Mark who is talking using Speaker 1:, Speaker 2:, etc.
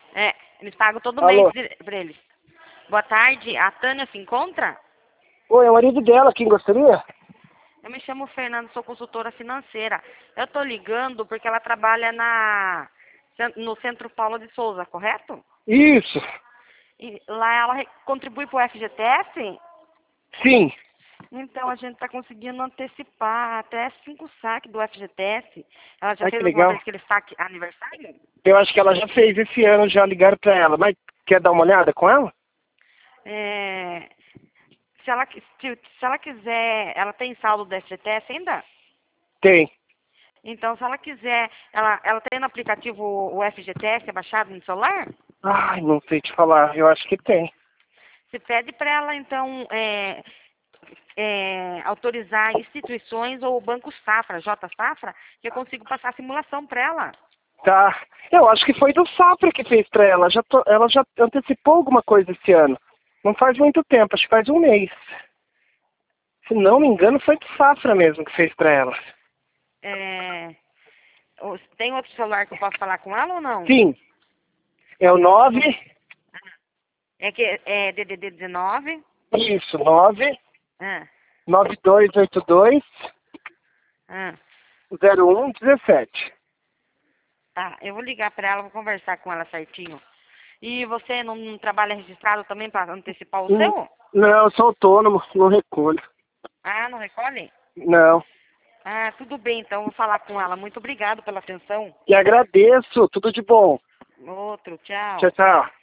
Speaker 1: É, eles pagam todo mês
Speaker 2: Alô?
Speaker 1: pra eles. Boa tarde, a Tânia se encontra?
Speaker 2: Oi, é o marido dela, quem gostaria?
Speaker 1: Eu me chamo Fernanda, sou consultora financeira. Eu tô ligando porque ela trabalha no Centro Paulo de Souza, correto?
Speaker 2: Isso,
Speaker 1: E lá ela contribui para o FGTS?
Speaker 2: sim.
Speaker 1: Então a gente está conseguindo antecipar até 5 saques do FGTS. Ela já
Speaker 2: Ai, que
Speaker 1: fez alguma
Speaker 2: legal.
Speaker 1: vez aquele saque aniversário?
Speaker 2: Eu acho que ela já fez esse ano, já ligaram pra ela. Mas quer dar uma olhada com ela?
Speaker 1: É, se ela quiser, ela tem saldo do FGTS ainda?
Speaker 2: Tem.
Speaker 1: Então, se ela quiser, ela tem no aplicativo o FGTS baixado no celular?
Speaker 2: Ai, não sei te falar. Eu acho que tem.
Speaker 1: Você pede para ela, então, autorizar instituições ou o Banco Safra, J Safra, que eu consigo passar a simulação para ela.
Speaker 2: Tá. Eu acho que foi do Safra que fez pra ela. Ela já antecipou alguma coisa esse ano. Não faz muito tempo, acho que faz um mês. Se não me engano, foi do Safra mesmo que fez pra ela.
Speaker 1: É, tem outro celular que eu posso falar com ela ou não?
Speaker 2: Sim. É o nove.
Speaker 1: É que é DDD 19.
Speaker 2: Isso, 9
Speaker 1: Ah,
Speaker 2: 9282
Speaker 1: ah,
Speaker 2: 0117.
Speaker 1: tá, eu vou ligar para ela, vou conversar com ela certinho. E você não trabalha registrado também para antecipar o seu?
Speaker 2: Não, eu sou autônomo, não recolho.
Speaker 1: Ah, não recolhe?
Speaker 2: Não.
Speaker 1: Ah, tudo bem, então vou falar com ela. Muito obrigado pela atenção.
Speaker 2: E agradeço, tudo de bom.
Speaker 1: Outro,
Speaker 2: Tchau,
Speaker 1: tchau.
Speaker 2: tchau.